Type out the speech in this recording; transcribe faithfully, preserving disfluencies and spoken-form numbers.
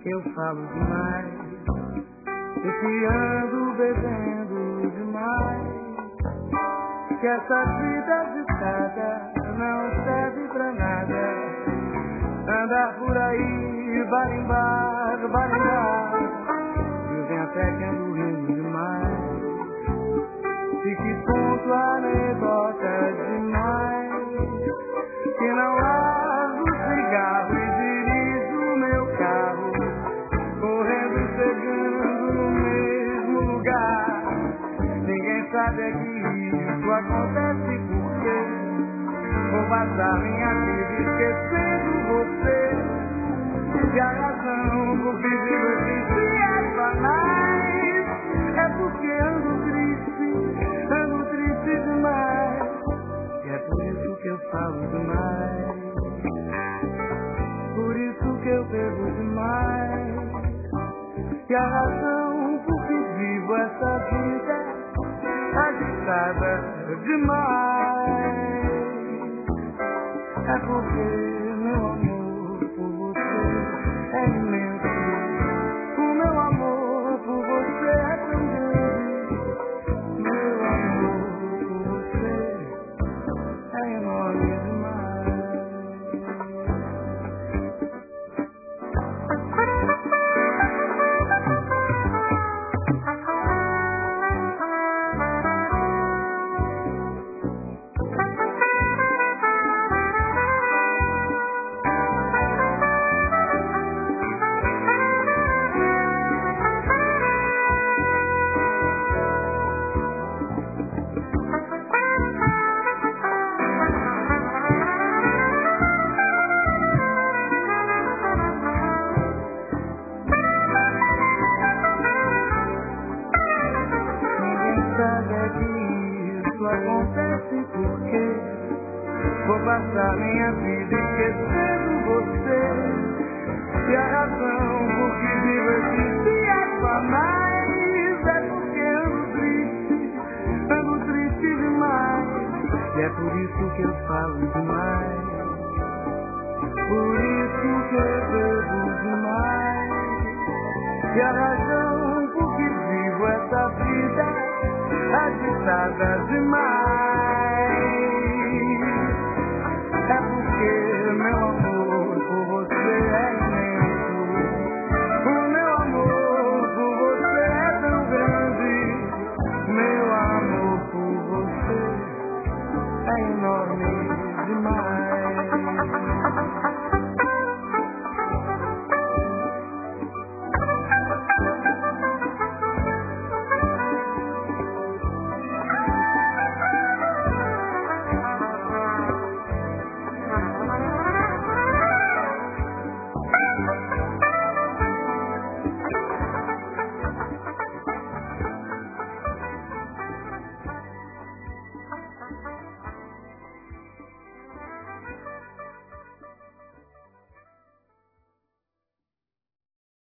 eu falo demais, eu que ando bebendo demais, que essa vida agitada não serve pra nada. Andar por aí, barimbar, barimbar, dizem até que ando rindo demais, fique ponto anedota demais, que não largo o cigarro e dirijo meu carro, correndo e chegando no mesmo lugar. Ninguém sabe é que isso acontece porque vou passar minha vida esquecendo você. E a razão por que vivo esse é banais é porque ando triste, ando triste demais. E é por isso que eu falo demais, por isso que eu bebo demais. E a razão por que vivo essa vida agitada demais é porque meu amor por você é imenso. O meu amor por você é tão grande. Meu amor por você é enorme demais. Acontece porque vou passar minha vida esquecendo você. E a razão por que vivo esses dias banais é porque ando triste, ando triste demais. E é por isso que eu falo demais, por isso que eu bebo demais. E a razão por que vivo essa vida agitada demais